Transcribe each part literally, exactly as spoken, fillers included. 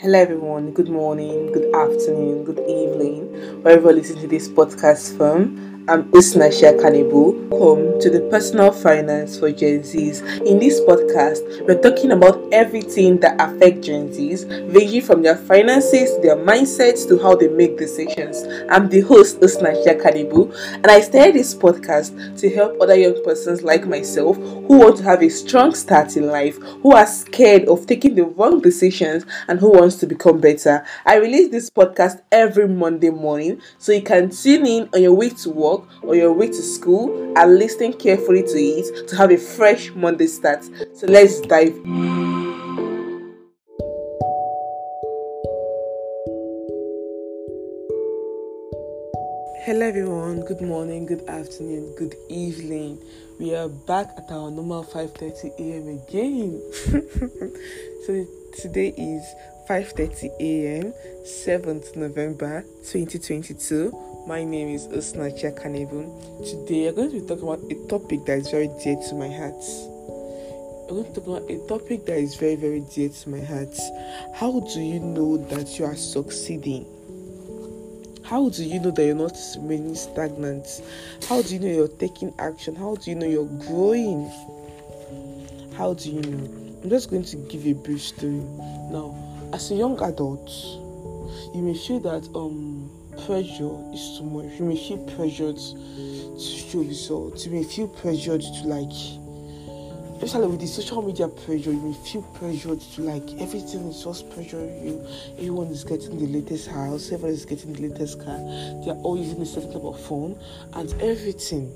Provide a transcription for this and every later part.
Hello, everyone. Good morning, good afternoon, good evening, wherever you listen to this podcast from. I'm Usnasha Kanibu. Welcome to the Personal Finance for Gen Zs. In this podcast, we're talking about everything that affects Gen Zs, ranging from their finances, their mindsets, to how they make decisions. I'm the host, Usnasha Kanibu, and I started this podcast to help other young persons like myself who want to have a strong start in life, who are scared of taking the wrong decisions, and who wants to become better. I release this podcast every Monday morning, so you can tune in on your way to work or your way to school and listen carefully to it to have a fresh Monday start. So let's dive in. Hello everyone, good morning, good afternoon, good evening. We are back at our normal five thirty a.m. again. So today is five thirty a.m. seventh November twenty twenty-two. My name is Usnasha Kanibu. Today I'm going to be talking about a topic that is very dear to my heart. I'm going to talk about a topic that is very, very dear to my heart. How do you know that you are succeeding? How do you know that you're not remaining stagnant? How do you know you're taking action? How do you know you're growing? How do you know? I'm just going to give a brief story. Now, as a young adult, you may feel that um pressure is too much. You may feel pressured to show results. You may feel pressured to like, especially with the social media pressure, you may feel pressured to like everything is just pressuring you. Everyone is getting the latest house, everyone is getting the latest car, they are all using a certain type of phone and everything.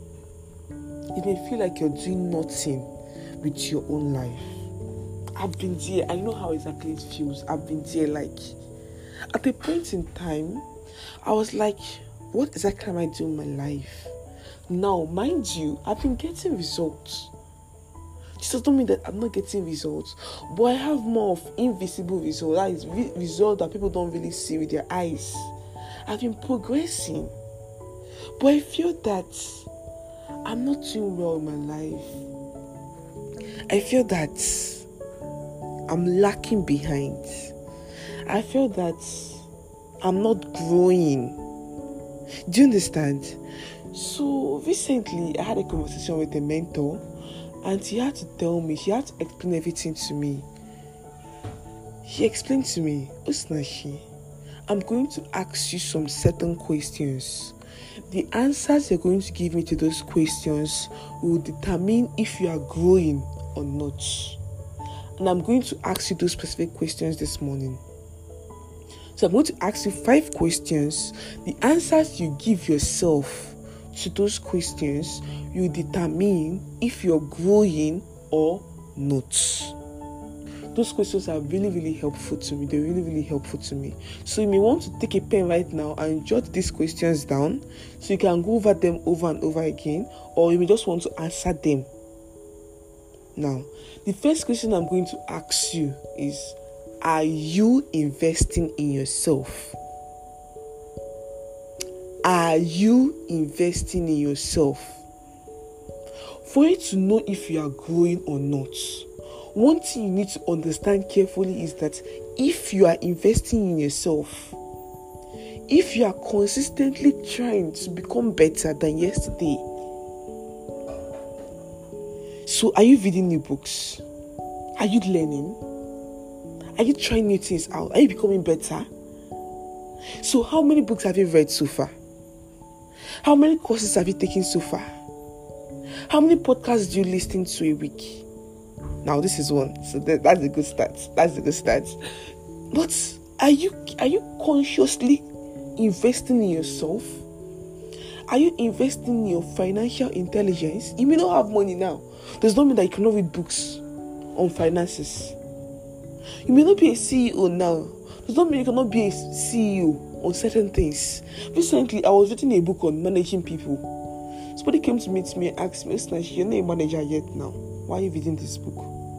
You may feel like you're doing nothing with your own life. I've been there, I know how exactly it feels. I've been there, like at a point in time, I was like, what exactly am I doing in my life? Now, mind you, I've been getting results. This doesn't mean that I'm not getting results, but I have more of invisible results. That is re- results that people don't really see with their eyes. I've been progressing, but I feel that I'm not doing well in my life. I feel that I'm lacking behind. I feel that I'm not growing. Do you understand? So recently, I had a conversation with a mentor. And she had to tell me, she had to explain everything to me. She explained to me, Usnashi, I'm going to ask you some certain questions. The answers you're going to give me to those questions will determine if you are growing or not. And I'm going to ask you those specific questions this morning. So I'm going to ask you five questions. The answers you give yourself to those questions will determine if you're growing or not. Those questions are really, really helpful to me. They're really, really helpful to me. So you may want to take a pen right now and jot these questions down so you can go over them over and over again, or you may just want to answer them. Now, the first question I'm going to ask you is, are you investing in yourself? Are you investing in yourself? For you to know if you are growing or not, one thing you need to understand carefully is that if you are investing in yourself, if you are consistently trying to become better than yesterday, so are you reading new books? Are you learning? Are you trying new things out? Are you becoming better? So how many books have you read so far? How many courses have you taken so far? How many podcasts do you listen to a week? Now this is one, so that, that's a good start. That's a good start. But are you are you consciously investing in yourself? Are you investing in your financial intelligence? You may not have money now. Does not mean that you cannot read books on finances. You may not be a C E O now. Does not mean you cannot be a C E O on certain things. Recently, I was reading a book on managing people. Somebody came to meet me and asked me, Usnashi, you're not a manager yet now. Why are you reading this book?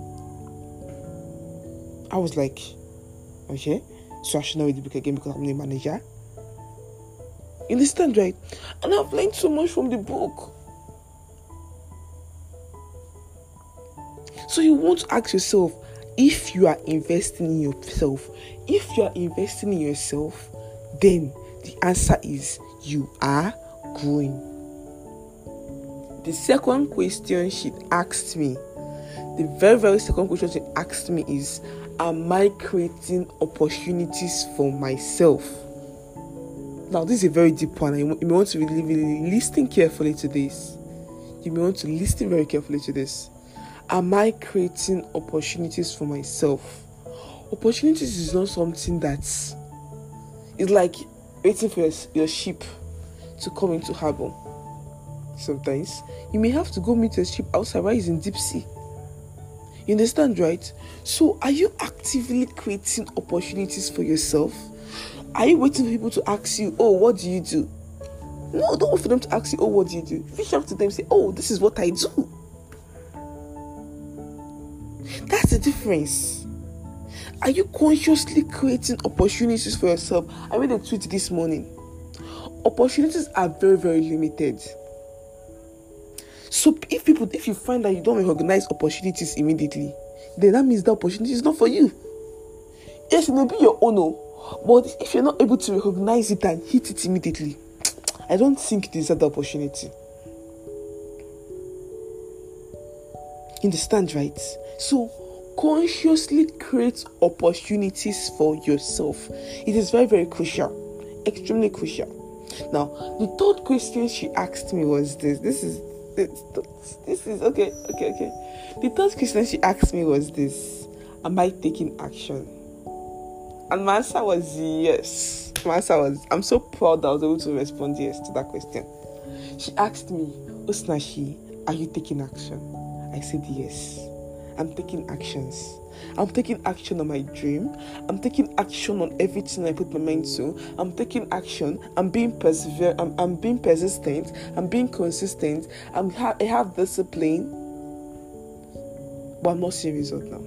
I was like, okay, so I should not read the book again because I'm not a manager. You understand, right? And I've learned so much from the book. So you want to ask yourself, if you are investing in yourself, if you are investing in yourself, then the answer is you are growing. The second question she asked me, the very, very second question she asked me is, am I creating opportunities for myself? Now, this is a very deep one. You may want to really, really listen carefully to this. You may want to listen very carefully to this. Am I creating opportunities for myself? Opportunities is not something that's, it's like waiting for your, your ship to come into harbor. Sometimes you may have to go meet your ship outside while it's in deep sea. You understand, right? So are you actively creating opportunities for yourself? Are you waiting for people to ask you, oh, what do you do? No, don't wait for them to ask you, oh, what do you do? Reach out to them and say, oh, this is what I do. That's the difference. Are you consciously creating opportunities for yourself? I read a tweet this morning. Opportunities are very, very limited. So if people, if you find that you don't recognize opportunities immediately, then that means the opportunity is not for you. Yes, it may be your own, but if you're not able to recognize it and hit it immediately, I don't think this is the opportunity. Understand, right? So consciously create opportunities for yourself. It is very, very crucial, extremely crucial. Now, the third question she asked me was this. This is this, this is okay, okay, okay. The third question she asked me was this: am I taking action? And my answer was yes. My answer was, I'm so proud that I was able to respond yes to that question. She asked me, Osinachi, are you taking action? I said yes. I'm taking actions. I'm taking action on my dream. I'm taking action on everything I put my mind to. I'm taking action. I'm being persevere. I'm, I'm being persistent. I'm being consistent. I'm ha- I have discipline. But I'm not seeing result now.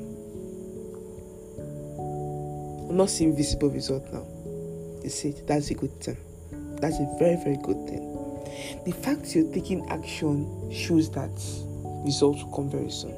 I'm not seeing visible result now. You see, that's a good thing. That's a very, very good thing. The fact you're taking action shows that results will come very soon.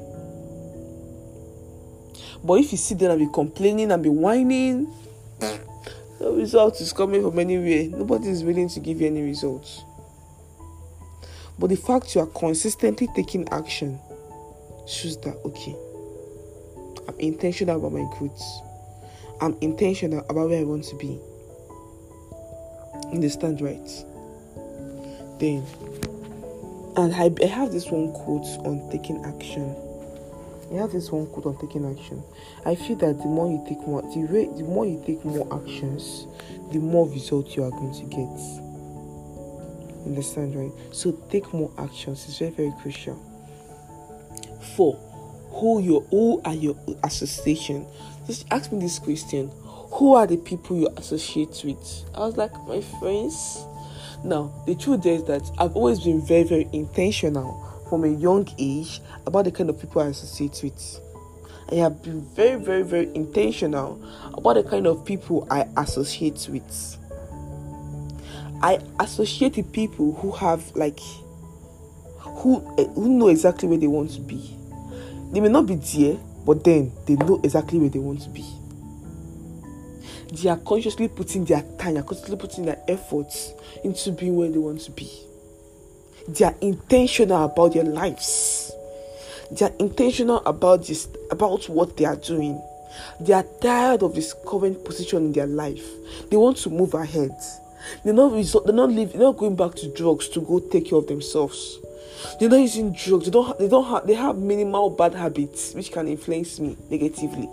But if you sit there and be complaining and be whining, no result is coming from anywhere. Nobody is willing to give you any results. But the fact you are consistently taking action shows that, okay, I'm intentional about my growth. I'm intentional about where I want to be. Understand, right? Then, and I, I have this one quote on taking action. I have this one quote on taking action. I feel that the more you take more, the, way, the more you take more actions, the more results you are going to get. Understand, right? So take more actions. It's very, very crucial. Four, who your who are your association? Just ask me this question: who are the people you associate with? I was like, my friends. Now, the truth is that I've always been very, very intentional from a young age about the kind of people I associate with. I have been very, very, very intentional about the kind of people I associate with. I associate with people who have like, who, who know exactly where they want to be. They may not be there, but then they know exactly where they want to be. They are consciously putting their time, they are consciously putting their efforts into being where they want to be. They are intentional about their lives. They are intentional about this, about what they are doing. They are tired of this current position in their life. They want to move ahead. They're not resort, they're not living, they're not going back to drugs to go take care of themselves. They're not using drugs. They don't. They don't have. They have minimal bad habits which can influence me negatively.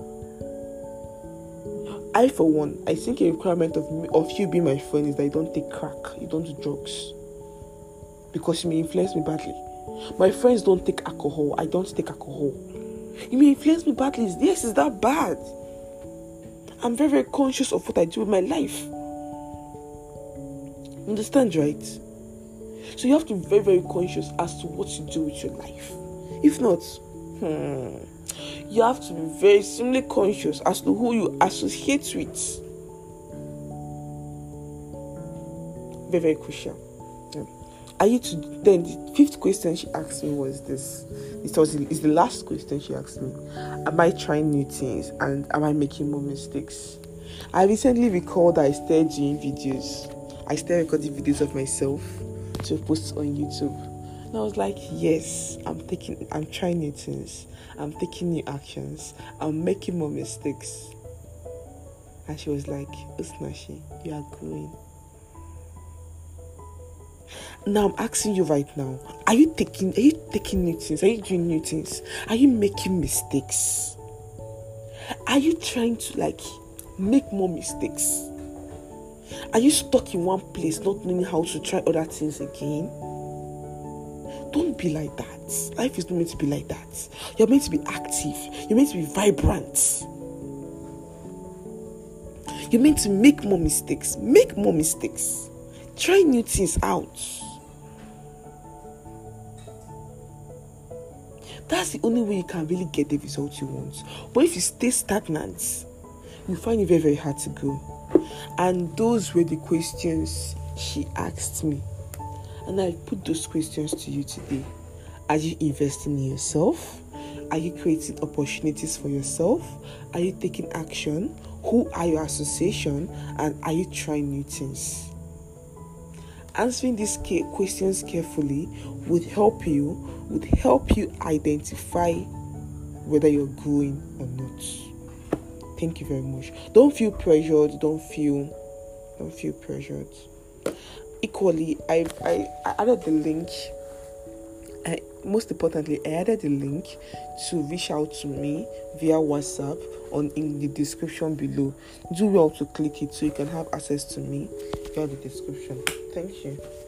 I, for one, I think a requirement of me, of you being my friend is that you don't take crack, you don't do drugs, because you may influence me badly. My friends don't take alcohol. I don't take alcohol. You may influence me badly. Yes, it's that bad. I'm very, very conscious of what I do with my life. Understand, right? So you have to be very, very conscious as to what you do with your life. If not, hmm, you have to be very extremely conscious as to who you associate with. Very, very crucial. Yeah. Are you to then the fifth question she asked me was this. It was the, it's the last question she asked me. Am I trying new things and am I making more mistakes? I recently recalled that I started doing videos. I started recording videos of myself to post on YouTube. And I was like, yes, I'm taking I'm trying new things. I'm taking new actions. I'm making more mistakes. And she was like, Usnashi, you are growing. Now I'm asking you right now, are you taking are you taking new things? Are you doing new things? Are you making mistakes? Are you trying to like make more mistakes? Are you stuck in one place not knowing how to try other things again? Don't be like that. Life is not meant to be like that. You're meant to be active. You're meant to be vibrant. You're meant to make more mistakes. Make more mistakes. Try new things out. That's the only way you can really get the result you want. But if you stay stagnant, you find it very, very hard to grow. And those were the questions she asked me. And I put those questions to you today. Are you investing in yourself? Are you creating opportunities for yourself? Are you taking action? Who are your association? And are you trying new things? Answering these questions carefully would help you, would help you identify whether you're growing or not. Thank you very much. Don't feel pressured. Don't feel, don't feel pressured. Equally, I I, I added the link. I, most importantly, I added the link to reach out to me via WhatsApp on in the description below. Do well to click it so you can have access to me via the description. Thank you.